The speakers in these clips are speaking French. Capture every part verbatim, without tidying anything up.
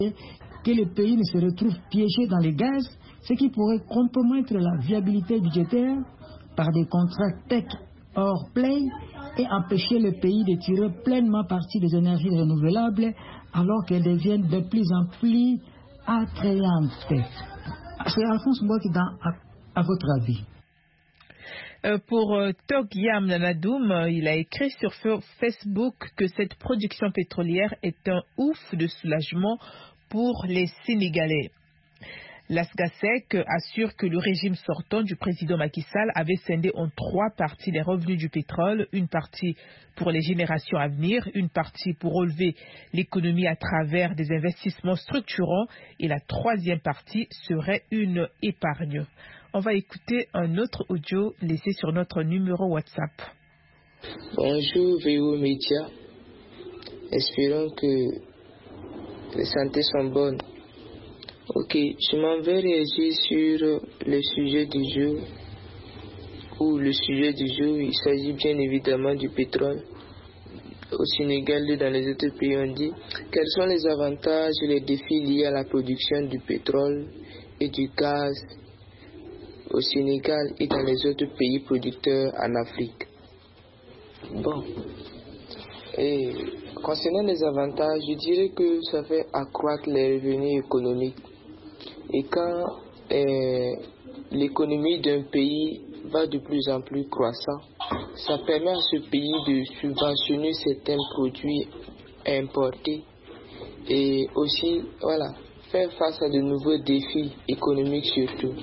que le pays ne se retrouve piégé dans les gaz, ce qui pourrait compromettre la viabilité budgétaire par des contrats tech hors play et empêcher le pays de tirer pleinement parti des énergies renouvelables alors qu'elles deviennent de plus en plus attrayantes. C'est Alphonse Mbouakida, à, à votre avis. Euh, pour euh, Togyam Nanadoum, euh, il a écrit sur Facebook que cette production pétrolière est un ouf de soulagement pour les Sénégalais. L'Asgasec assure que le régime sortant du président Macky Sall avait scindé en trois parties les revenus du pétrole, une partie pour les générations à venir, une partie pour relever l'économie à travers des investissements structurants et la troisième partie serait une épargne. On va écouter un autre audio laissé sur notre numéro WhatsApp. Bonjour V O Média. Espérons que les santé sont bonnes. Ok, je m'en vais réagir sur le sujet du jour. Ou le sujet du jour, il s'agit bien évidemment du pétrole. Au Sénégal et dans les autres pays, on dit quels sont les avantages et les défis liés à la production du pétrole et du gaz au Sénégal et dans les autres pays producteurs en Afrique. Bon, et concernant les avantages, je dirais que ça fait accroître les revenus économiques. Et quand euh, l'économie d'un pays va de plus en plus croissant, ça permet à ce pays de subventionner certains produits importés et aussi, voilà, faire face à de nouveaux défis économiques surtout.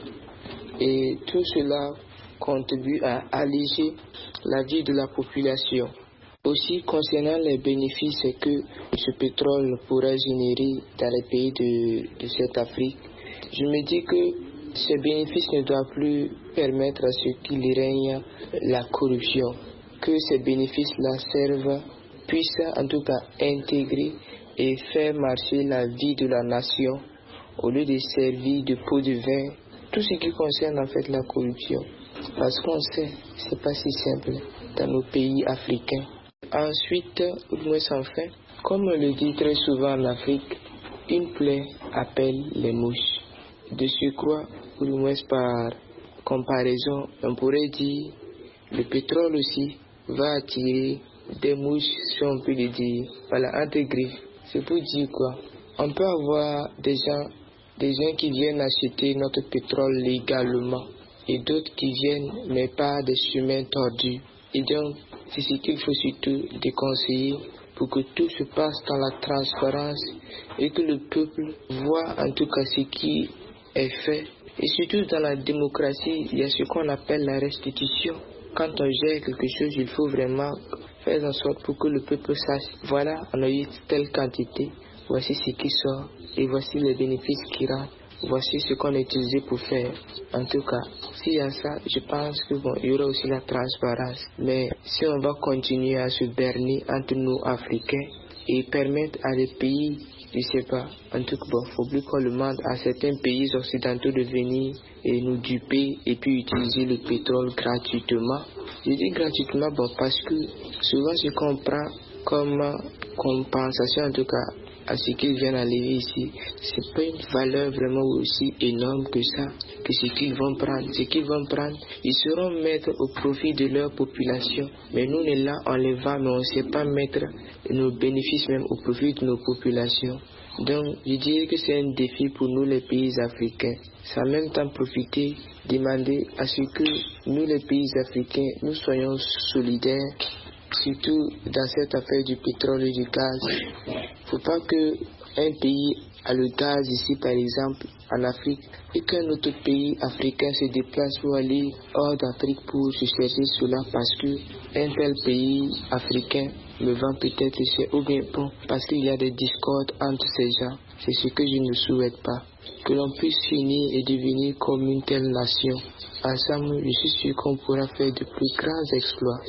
Et tout cela contribue à alléger la vie de la population. Aussi, concernant les bénéfices que ce pétrole pourra générer dans les pays de, de cette Afrique, je me dis que ces bénéfices ne doivent plus permettre à ceux qui règne la corruption. Que ces bénéfices-là servent, puissent en tout cas intégrer et faire marcher la vie de la nation au lieu de servir de pot de vin. Tout ce qui concerne en fait la corruption. Parce qu'on sait, c'est pas si simple dans nos pays africains. Ensuite, ou moins sans fin, comme on le dit très souvent en Afrique, une plaie appelle les mouches. De surcroît, ou moins par comparaison, on pourrait dire le pétrole aussi va attirer des mouches, si on peut le dire, voilà, entre griffes. C'est pour dire quoi? On peut avoir des gens Des gens qui viennent acheter notre pétrole légalement et d'autres qui viennent mais par des chemins tordus. Et donc, c'est ce qu'il faut surtout déconseiller pour que tout se passe dans la transparence et que le peuple voit en tout cas ce qui est fait. Et surtout dans la démocratie, il y a ce qu'on appelle la restitution. Quand on gère quelque chose, il faut vraiment faire en sorte pour que le peuple sache, voilà, on a eu telle quantité. Voici ce qui sort et voici les bénéfices qui rentrent. Voici ce qu'on a utilisé pour faire. En tout cas, s'il y a ça, je pense que bon, il y aura aussi la transparence. Mais si on va continuer à se berner entre nous Africains et permettre à des pays, je sais pas, en tout cas, bon, faut plus qu'on demande à certains pays occidentaux de venir et nous duper et puis utiliser le pétrole gratuitement. Je dis gratuitement, bon, parce que souvent ce qu'on prend comme compensation, en tout cas, à ce qu'ils viennent aller ici, c'est pas une valeur vraiment aussi énorme que ça, que ce qu'ils vont prendre. Ce qu'ils vont prendre, ils seront mettre au profit de leur population. Mais nous, on est là, on les vend, mais on ne sait pas mettre nos bénéfices même au profit de nos populations. Donc, je dirais que c'est un défi pour nous, les pays africains. C'est en même temps profiter, demander à ce que nous, les pays africains, nous soyons solidaires, surtout dans cette affaire du pétrole et du gaz. Il ne faut pas qu'un pays a le gaz ici, par exemple, en Afrique, et qu'un autre pays africain se déplace pour aller hors d'Afrique pour se chercher cela parce qu'un tel pays africain me vend peut-être cher, ou bien bon, parce qu'il y a des discordes entre ces gens. C'est ce que je ne souhaite pas. Que l'on puisse finir et devenir comme une telle nation. Ensemble, je suis sûr qu'on pourra faire de plus grands exploits.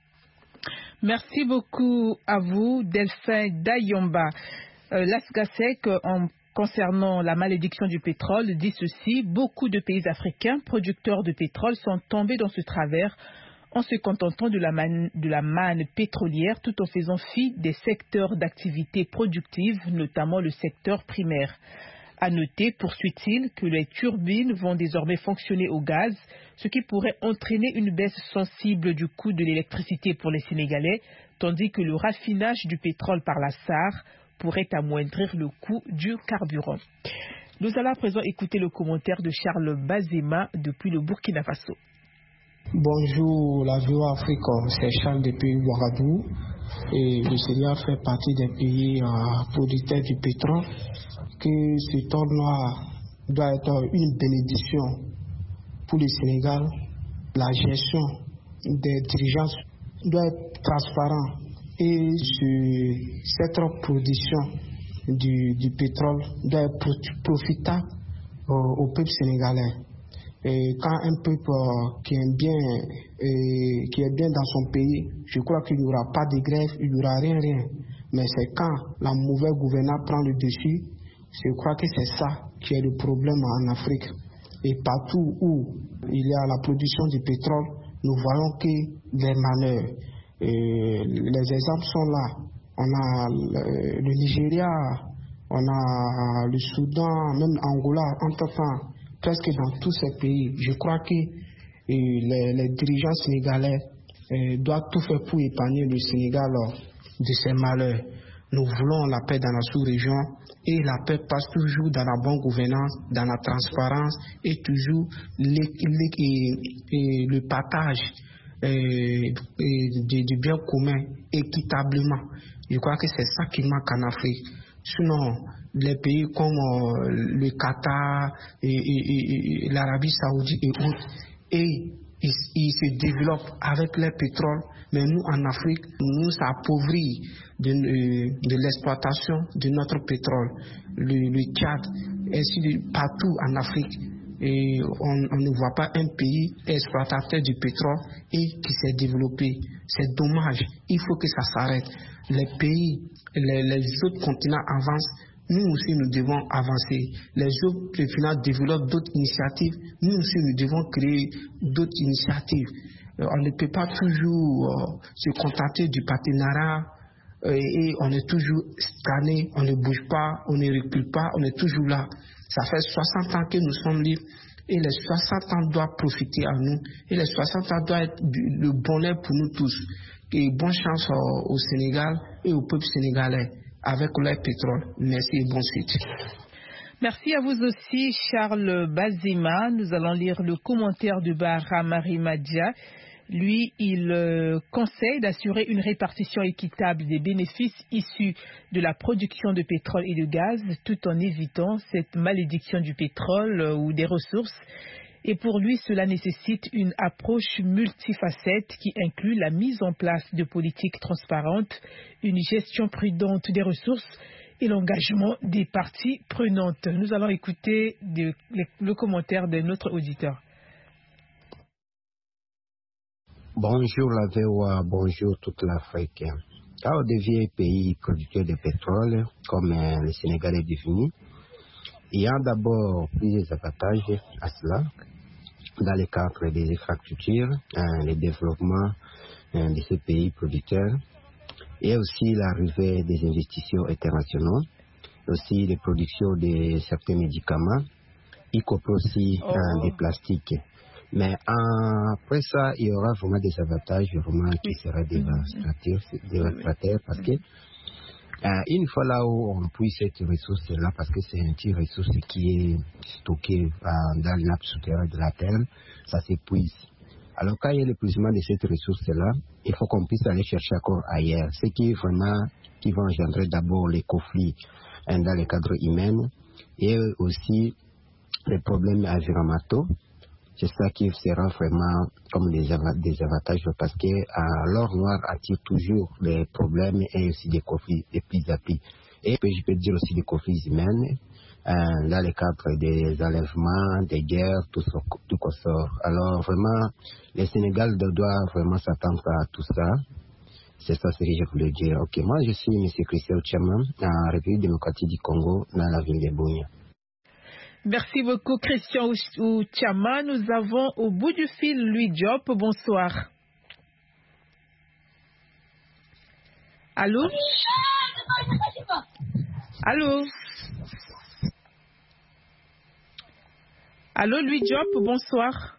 Merci beaucoup à vous, Delphin Dayomba. Euh, L'Asgasec, en concernant la malédiction du pétrole, dit ceci: beaucoup de pays africains producteurs de pétrole sont tombés dans ce travers en se contentant de la, manne, de la manne pétrolière tout en faisant fi des secteurs d'activité productive, notamment le secteur primaire. À noter, poursuit-il, que les turbines vont désormais fonctionner au gaz, ce qui pourrait entraîner une baisse sensible du coût de l'électricité pour les Sénégalais, tandis que le raffinage du pétrole par la S A R pourrait amoindrir le coût du carburant. Nous allons à présent écouter le commentaire de Charles Bazema depuis le Burkina Faso. Bonjour, la V O A Afrique, c'est Charles depuis Ouagadougou. Et le Sénégal fait partie des pays euh, producteurs du pétrole. Que ce tournoi doit être une bénédiction pour le Sénégal. La gestion des dirigeants doit être transparente et ce, cette production du, du pétrole doit être profitable au, au peuple sénégalais. Et quand un peuple euh, qui est bien euh, qui est bien dans son pays, je crois qu'il n'y aura pas de grève, il n'y aura rien, rien. Mais c'est quand la mauvaise gouvernance prend le dessus, je crois que c'est ça qui est le problème en Afrique. Et partout où il y a la production du pétrole, nous voyons que des malheurs. Et les exemples sont là. On a le, le Nigeria, on a le Soudan, même Angola, entre-temps, presque dans tous ces pays. Je crois que les, les dirigeants sénégalais euh, doivent tout faire pour épargner le Sénégal de ces malheurs. Nous voulons la paix dans la sous-région et la paix passe toujours dans la bonne gouvernance, dans la transparence et toujours les, les, et, et le partage et, et du, du bien commun équitablement. Je crois que c'est ça qui manque en Afrique. Sinon, les pays comme euh, le Qatar et, et, et, et l'Arabie Saoudite et autres, et ils, ils se développent avec leur pétrole, mais nous en Afrique, nous appauvrit de, de l'exploitation de notre pétrole. Le, le Tchad, ainsi de, partout en Afrique, et on, on ne voit pas un pays exploitateur du pétrole et qui s'est développé. C'est dommage, il faut que ça s'arrête. Les pays, les, les autres continents avancent, nous aussi nous devons avancer. Les autres continents développent d'autres initiatives, nous aussi nous devons créer d'autres initiatives. On ne peut pas toujours euh, se contenter du partenariat euh, et on est toujours scanné, on ne bouge pas, on ne recule pas, on est toujours là. Ça fait soixante ans que nous sommes libres et les soixante ans doivent profiter à nous et les soixante ans doivent être le bonheur pour nous tous. Et bonne chance au, au Sénégal et au peuple sénégalais avec leur pétrole. Merci et bonne suite. Merci à vous aussi, Charles Bazema. Nous allons lire le commentaire de Bahra Marimadia. Lui, il euh, conseille d'assurer une répartition équitable des bénéfices issus de la production de pétrole et de gaz, tout en évitant cette malédiction du pétrole euh, ou des ressources. Et pour lui, cela nécessite une approche multifacette qui inclut la mise en place de politiques transparentes, une gestion prudente des ressources et l'engagement des parties prenantes. Nous allons écouter de, le, le commentaire de notre auditeur. Bonjour la V O A, bonjour toute l'Afrique. Quand on devient pays producteur de pétrole, comme euh, le Sénégal est devenu, il y a d'abord plusieurs avantages à cela. Dans le cadre des infrastructures, euh, le développement euh, de ces pays producteurs, et aussi l'arrivée des investissements internationaux, aussi la production de certains médicaments, y compris aussi euh, oh. des plastiques. Mais euh, après ça, il y aura vraiment des avantages vraiment qui seraient dévastateurs, dévastateurs parce que euh, une fois là où on puise cette ressource-là, parce que c'est une petite ressource qui est stockée euh, dans le nappe souterraine de la Terre, ça s'épuise. Alors quand il y a l'épuisement de cette ressource-là, il faut qu'on puisse aller chercher encore ailleurs. Ce qui est vraiment, qui va engendrer d'abord les conflits hein, dans le cadre humain et aussi les problèmes environnementaux. C'est ça qui sera vraiment comme des, av- des avantages parce que euh, l'or noir attire toujours des problèmes et aussi des conflits de plus à plus. Et puis, je peux dire aussi des conflits humains euh, dans le cadre des enlèvements, des guerres, tout ça, tout ça. Alors vraiment, le Sénégal doit vraiment s'attendre à tout ça. C'est ça ce que je voulais dire. Ok, moi je suis M. Christian Tchama, en République démocratique du Congo, dans la ville de Bunia. Merci beaucoup, Christian Tchama. Nous avons au bout du fil Louis Diop. Bonsoir. Allô? Allô? Allô, Louis Diop, bonsoir.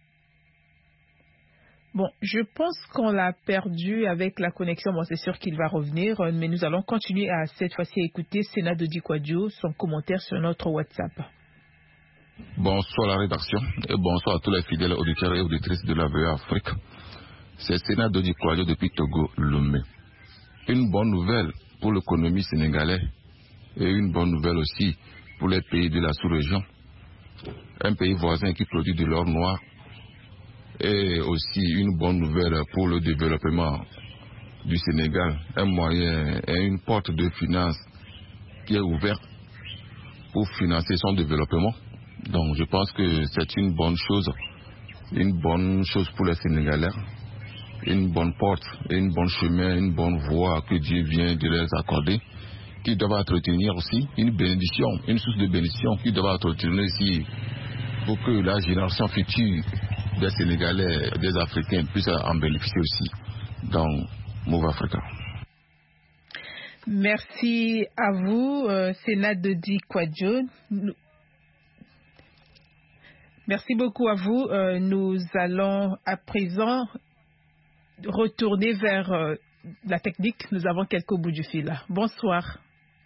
Bon, je pense qu'on l'a perdu avec la connexion. Bon, c'est sûr qu'il va revenir, mais nous allons continuer à cette fois-ci à écouter Sénat Dodi Kwadjo, son commentaire sur notre WhatsApp. Bonsoir à la rédaction et bonsoir à tous les fidèles auditeurs et auditrices de la V E Afrique. C'est Sénat Dodi Kwadjo depuis Togo, Lomé. Une bonne nouvelle pour l'économie sénégalaise et une bonne nouvelle aussi pour les pays de la sous-région. Un pays voisin qui produit de l'or noir et aussi une bonne nouvelle pour le développement du Sénégal. Un moyen et une porte de finance qui est ouverte pour financer son développement. Donc je pense que c'est une bonne chose, une bonne chose pour les Sénégalais, une bonne porte, une bonne chemin, une bonne voie que Dieu vient de les accorder, qui doivent entretenir aussi une bénédiction, une source de bénédiction qui doit entretenir aussi pour que la génération future des Sénégalais, des Africains puissent en bénéficier aussi dans Move Africa. Merci à vous, euh, Sénat Dodi Kwadjo. Merci beaucoup à vous. Euh, nous allons à présent retourner vers euh, la technique. Nous avons quelques bouts du fil. Bonsoir.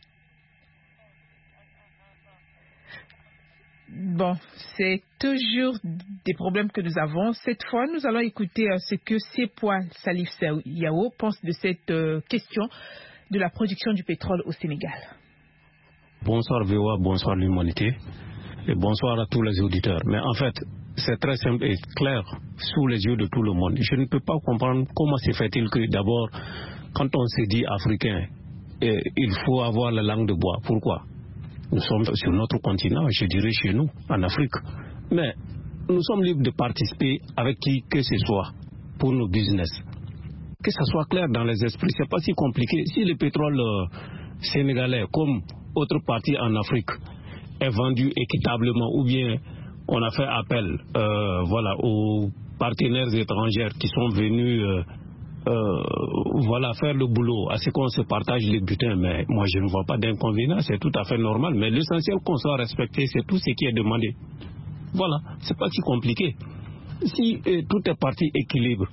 Bon, c'est toujours des problèmes que nous avons. Cette fois, nous allons écouter euh, ce que Sepoua Salif Yao pense de cette euh, question de la production du pétrole au Sénégal. Bonsoir V O A, bonsoir l'humanité et bonsoir à tous les auditeurs. Mais en fait, c'est très simple et clair sous les yeux de tout le monde. Je ne peux pas comprendre comment se fait-il que d'abord, quand on se dit africain, eh, il faut avoir la langue de bois. Pourquoi? Nous sommes sur notre continent, je dirais chez nous, en Afrique. Mais nous sommes libres de participer avec qui que ce soit pour nos business. Que ça soit clair dans les esprits, c'est pas si compliqué. Si le pétrole euh, sénégalais, comme autre partie en Afrique, est vendu équitablement, ou bien on a fait appel euh, voilà, aux partenaires étrangers qui sont venus euh, euh, voilà, faire le boulot, à ce qu'on se partage les butins, mais moi je ne vois pas d'inconvénient, c'est tout à fait normal. Mais l'essentiel qu'on soit respecté, c'est tout ce qui est demandé. Voilà, c'est pas si compliqué. Si euh, tout est parti équilibre,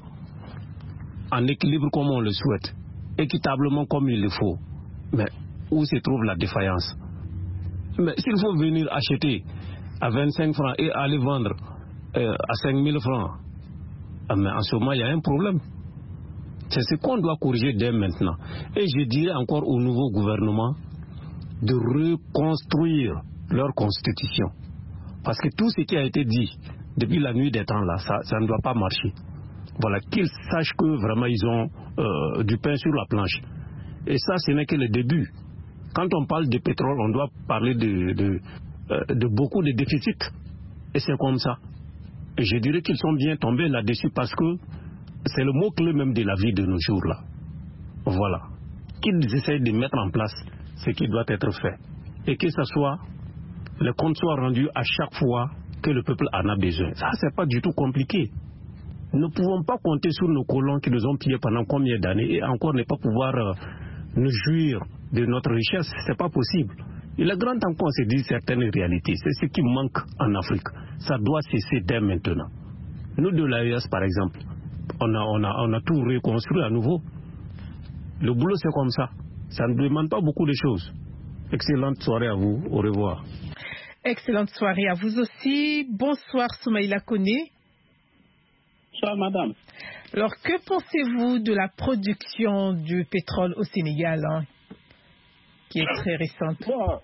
en équilibre comme on le souhaite, équitablement comme il le faut, mais où se trouve la défaillance? Mais s'il faut venir acheter à vingt-cinq francs et aller vendre euh, à cinq mille francs, mais en ce moment il y a un problème. C'est ce qu'on doit corriger dès maintenant. Et je dirais encore au nouveau gouvernement de reconstruire leur constitution. Parce que tout ce qui a été dit depuis la nuit des temps là, ça, ça ne doit pas marcher. Voilà, qu'ils sachent que vraiment ils ont euh, du pain sur la planche. Et ça, ce n'est que le début. Quand on parle de pétrole, on doit parler de, de, euh, de beaucoup de déficits. Et c'est comme ça. Et je dirais qu'ils sont bien tombés là-dessus parce que c'est le mot-clé même de la vie de nos jours là. Voilà. Qu'ils essayent de mettre en place ce qui doit être fait. Et que ce soit, les comptes soient rendus à chaque fois que le peuple en a besoin. Ça, c'est pas du tout compliqué. Nous ne pouvons pas compter sur nos colons qui nous ont pillés pendant combien d'années et encore ne pas pouvoir euh, nous jouir de notre richesse. C'est pas possible. Il est grand temps qu'on se dise certaines réalités. C'est ce qui manque en Afrique. Ça doit cesser dès maintenant. Nous de l'A E S par exemple, on a, on, a, on a tout reconstruit à nouveau. Le boulot c'est comme ça. Ça ne demande pas beaucoup de choses. Excellente soirée à vous. Au revoir. Excellente soirée à vous aussi. Bonsoir Soumaïla Koné. Bonsoir madame. Alors que pensez-vous de la production du pétrole au Sénégal, hein, qui est très récente? Bon,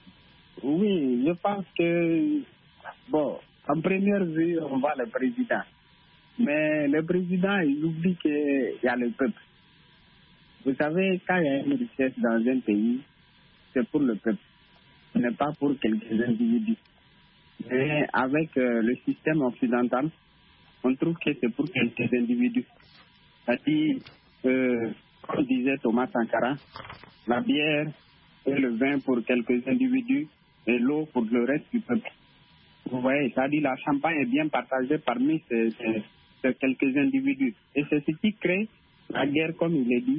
oui, je pense que, bon, en première vue, on voit le président. Mais le président, il oublie qu'il y a le peuple. Vous savez, quand il y a une richesse dans un pays, c'est pour le peuple. Ce n'est pas pour quelques individus. Mais avec euh, le système occidental, on trouve que c'est pour quelques individus. C'est-à-dire, euh, comme disait Thomas Sankara, la bière et le vin pour quelques individus et l'eau pour le reste du peuple. Vous voyez, c'est-à-dire la champagne est bien partagée parmi ces, ces, ces quelques individus. Et c'est ce qui crée la guerre, comme il est dit,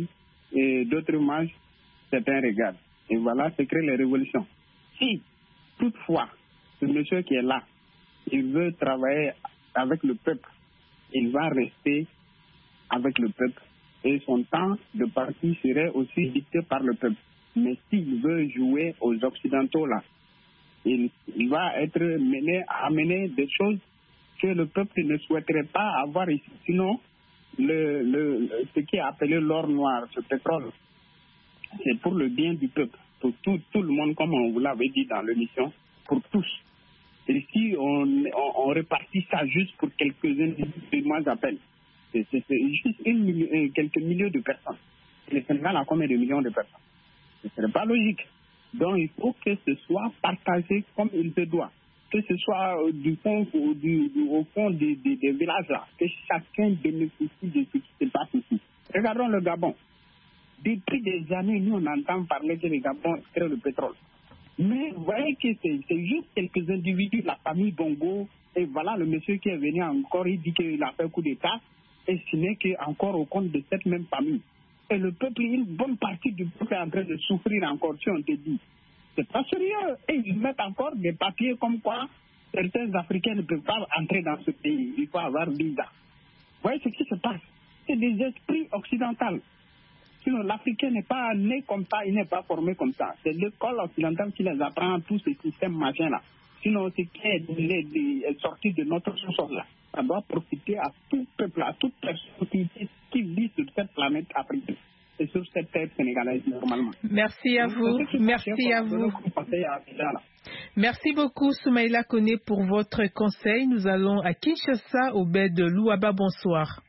et d'autres mangent, certains regardent. Et voilà, c'est créer les révolutions. Si, toutefois, ce monsieur qui est là, il veut travailler avec le peuple, il va rester avec le peuple. Et son temps de parti serait aussi dicté par le peuple. Mais s'il veut jouer aux Occidentaux là, il, il va être mené à amener des choses que le peuple ne souhaiterait pas avoir ici. Sinon, le, le, ce qui est appelé l'or noir, ce pétrole, c'est pour le bien du peuple, pour tout, tout le monde, comme on vous l'avait dit dans l'émission, pour tous. Et si on, on, on répartit ça juste pour quelques-uns, moi j'appelle, c'est, c'est, c'est juste une million, quelques milliers de personnes. Et le Sénégal a combien de millions de personnes? Ce n'est pas logique. Donc il faut que ce soit partagé comme il se doit. Que ce soit du fond, du, du, au fond des, des, des villages là, que chacun bénéficie de ce qui se passe ici. Regardons le Gabon. Depuis des années, nous on entend parler que le Gabon crée le pétrole. Mais vous voyez que c'est, c'est juste quelques individus, la famille Bongo, et voilà le monsieur qui est venu encore, il dit qu'il a fait un coup d'État, et ce n'est qu'encore au compte de cette même famille. Et le peuple, une bonne partie du peuple est en train de souffrir encore, si on te dit. C'est pas sérieux. Et ils mettent encore des papiers comme quoi certains Africains ne peuvent pas entrer dans ce pays. Il faut avoir visa. Vous voyez ce qui se passe? C'est des esprits occidentaux. Sinon, l'Africain n'est pas né comme ça, il n'est pas formé comme ça. C'est l'école occidentale qui les apprend tous ces systèmes machins-là. Sinon, ce qui est, est sorti de notre sous-sol-là, ça doit profiter à tout peuple, à toute personne qui, qui vit sur cette planète africaine. Et sur cette terre sénégalaise normalement. Merci à vous. Merci à vous. Merci beaucoup Soumaïla Koné pour votre conseil. Nous allons à Kinshasa, Obed Louaba, bonsoir.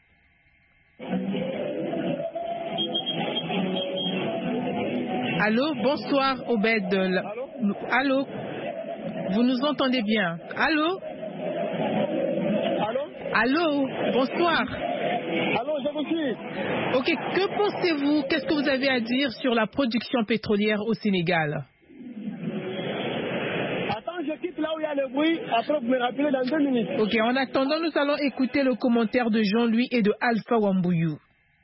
Allô, bonsoir Obed. Allô? Allô? Vous nous entendez bien? Allô? Allô? Allô, bonsoir. Allô, je vous suis. Ok, que pensez-vous, qu'est-ce que vous avez à dire sur la production pétrolière au Sénégal? Attends, je quitte là où il y a le bruit, après vous me rappelez dans deux minutes. Ok, en attendant, nous allons écouter le commentaire de Jean-Louis et de Alpha Wambouyou.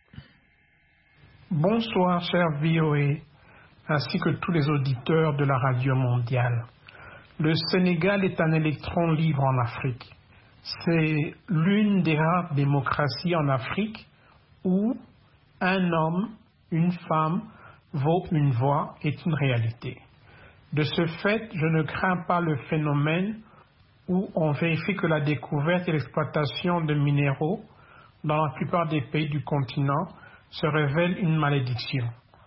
Bonsoir, cher V O A, ainsi que tous les auditeurs de la radio mondiale. Le Sénégal est un électron libre en Afrique. C'est l'une des rares démocraties en Afrique où un homme, une femme vaut une voix est une réalité. De ce fait, je ne crains pas le phénomène où on vérifie que la découverte et l'exploitation de minéraux dans la plupart des pays du continent se révèle une malédiction.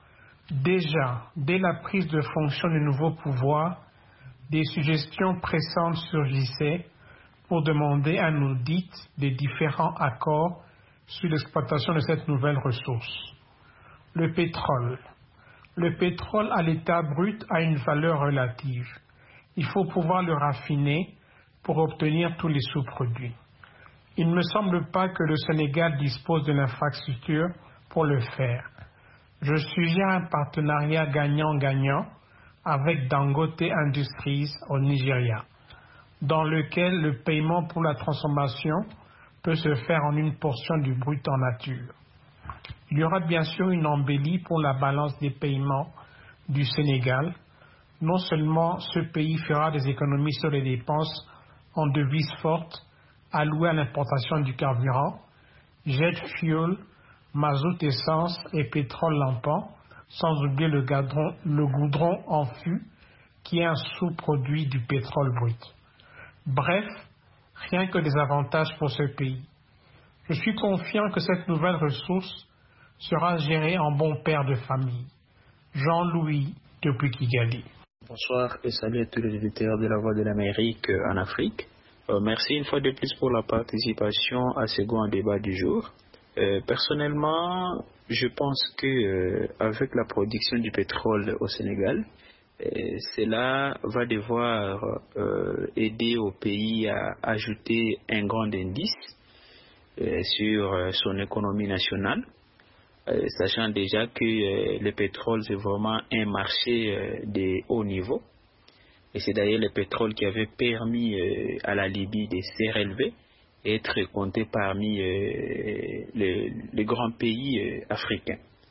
Déjà, dès la prise de fonction du nouveau pouvoir, des suggestions pressantes surgissaient pour demander un audit des différents accords sur l'exploitation de cette nouvelle ressource. Le pétrole. Le pétrole à l'état brut a une valeur relative. Il faut pouvoir le raffiner pour obtenir tous les sous-produits. Il ne me semble pas que le Sénégal dispose de l'infrastructure pour le faire. Je suggère un partenariat gagnant-gagnant avec Dangote Industries au Nigeria, dans lequel le paiement pour la transformation peut se faire en une portion du brut en nature. Il y aura bien sûr une embellie pour la balance des paiements du Sénégal. Non seulement ce pays fera des économies sur les dépenses en devises fortes allouées à l'importation du carburant, jet fuel, mazout essence et pétrole lampant, sans oublier le, gadron, le goudron en fût qui est un sous-produit du pétrole brut. Bref, rien que des avantages pour ce pays. Je suis confiant que cette nouvelle ressource sera gérée en bon père de famille. Jean-Louis depuis Kigali. Bonsoir et salut à tous les auditeurs de la Voix de l'Amérique en Afrique. Euh, merci une fois de plus pour la participation à ce grand débat du jour. Euh, personnellement, je pense que euh, avec la production du pétrole au Sénégal, euh, cela va devoir euh, aider au pays à ajouter un grand indice euh, sur euh, son économie nationale, euh, sachant déjà que euh, le pétrole c'est vraiment un marché euh, de haut niveau. Et c'est d'ailleurs le pétrole qui avait permis euh, à la Libye de se relever et être compté parmi euh, les, les grands pays euh, africains.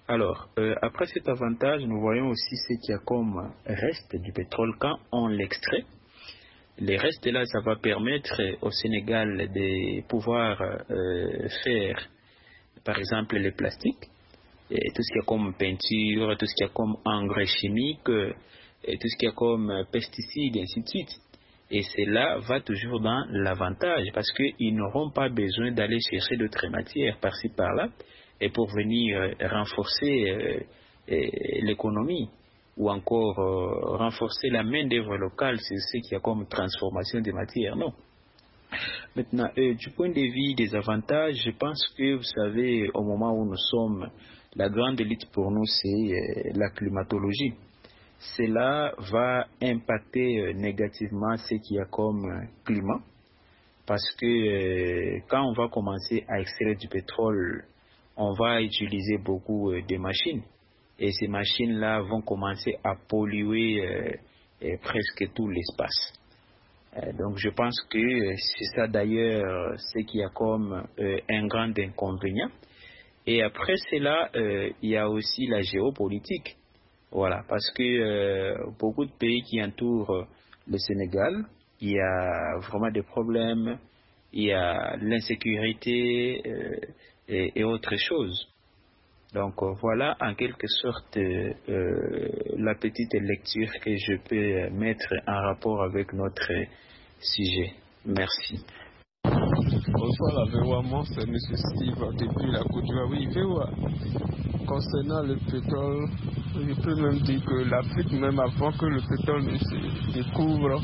Alors, euh, après cet avantage, nous voyons aussi ce qu'il y a comme reste du pétrole quand on l'extrait. Les restes là, ça va permettre au Sénégal de pouvoir euh, faire, par exemple, les plastiques, et tout ce qu'il y a comme peinture, tout ce qu'il y a comme engrais chimiques, et tout ce qu'il y a comme pesticides, et ainsi de suite. Et cela va toujours dans l'avantage, parce qu'ils n'auront pas besoin d'aller chercher d'autres matières par-ci par-là, et pour venir euh, renforcer euh, euh, l'économie, ou encore euh, renforcer la main-d'œuvre locale, c'est ce qu'il y a comme transformation des matières, non. Maintenant, euh, du point de vue des avantages, je pense que, vous savez, au moment où nous sommes, la grande élite pour nous, c'est euh, la climatologie. Cela va impacter euh, négativement ce qu'il y a comme euh, climat, parce que euh, quand on va commencer à extraire du pétrole, on va utiliser beaucoup euh, de machines. Et ces machines-là vont commencer à polluer euh, euh, presque tout l'espace. Euh, donc je pense que euh, c'est ça d'ailleurs ce qui a comme euh, un grand inconvénient. Et après cela, euh, il y a aussi la géopolitique. Voilà, parce que euh, beaucoup de pays qui entourent le Sénégal, il y a vraiment des problèmes, il y a l'insécurité euh, et, et autres choses. Donc euh, voilà en quelque sorte euh, la petite lecture que je peux mettre en rapport avec notre sujet. Merci. Bonsoir la V O A, moi c'est M. Steve depuis la Côte d'Ivoire. Oui, V O A, concernant le pétrole, je peux même dire que l'Afrique, même avant que le pétrole ne se découvre,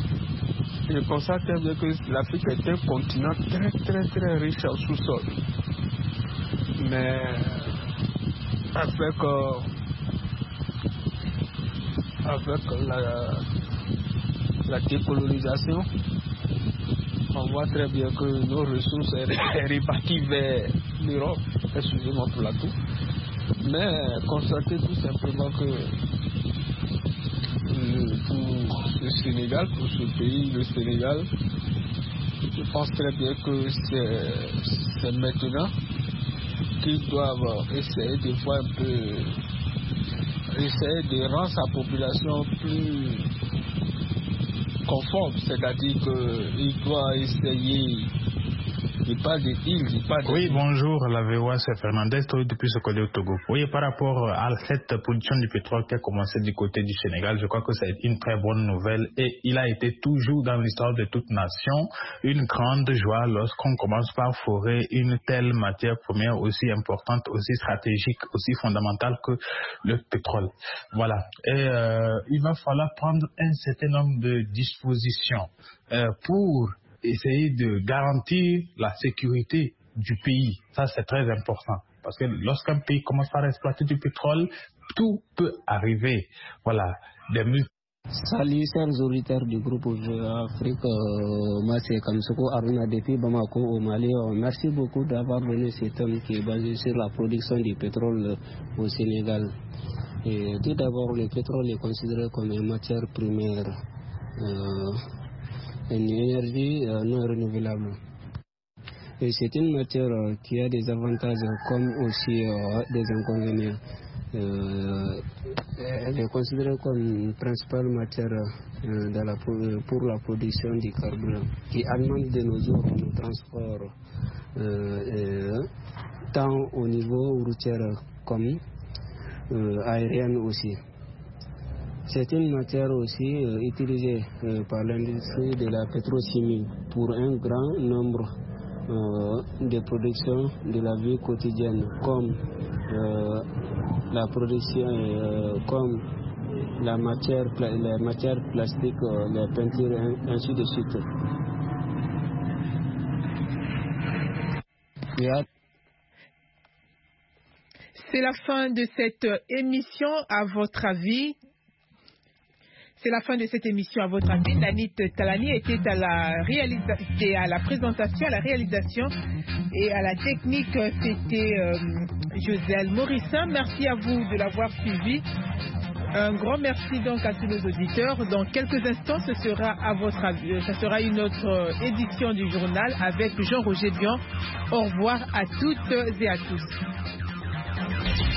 je constate très bien que l'Afrique est un continent très très très riche en sous-sol. Mais avec, euh, avec la, la décolonisation, on voit très bien que nos ressources sont réparties vers l'Europe, excusez-moi pour la toux. Mais constatez tout simplement que euh, pour le Sénégal, pour ce pays, le Sénégal, je pense très bien que c'est maintenant qu'ils doivent essayer de voir un peu, essayer de rendre sa population plus conforme, c'est-à-dire qu'il doit essayer, il parle de îles, il parle de... Oui, bonjour, la V O A, c'est Fernandez, depuis ce côté au Togo. Oui, par rapport à cette production du pétrole qui a commencé du côté du Sénégal, je crois que c'est une très bonne nouvelle et il a été toujours dans l'histoire de toute nation une grande joie lorsqu'on commence par forer une telle matière première aussi importante, aussi stratégique, aussi fondamentale que le pétrole. Voilà. Et euh, il va falloir prendre un certain nombre de dispositions euh, pour essayer de garantir la sécurité du pays. Ça, c'est très important. Parce que lorsqu'un pays commence par exploiter du pétrole, tout peut arriver. Voilà. Des multi- Salut, chers auditeurs du groupe Afrique. Euh, moi, c'est Kamsoko Aruna depuis Bamako, au Mali. Merci beaucoup d'avoir donné ce thème qui est basé sur la production du pétrole au Sénégal. Et tout d'abord, le pétrole est considéré comme une matière première. Euh, une énergie euh, non renouvelable. Et c'est une matière euh, qui a des avantages comme aussi euh, des inconvénients. Euh, elle est considérée comme une principale matière euh, dans la, pour la production du carburant qui alimente de nos jours nos transports euh, euh, tant au niveau routier comme euh, aérien aussi. C'est une matière aussi euh, utilisée euh, par l'industrie de la pétrochimie pour un grand nombre euh, de productions de la vie quotidienne, comme euh, la production, euh, comme la matière, la matière plastique, euh, les peintures, ainsi de suite. Yeah. C'est la fin de cette émission. À votre avis, c'est la fin de cette émission. À votre avis, Nanit Talani était à la réalisation, à la présentation, à la réalisation et à la technique. C'était euh, Joselle Morissin. Merci à vous de l'avoir suivi. Un grand merci donc à tous nos auditeurs. Dans quelques instants, ce sera à votre avis, ce sera une autre édition du journal avec Jean-Roger Dion. Au revoir à toutes et à tous.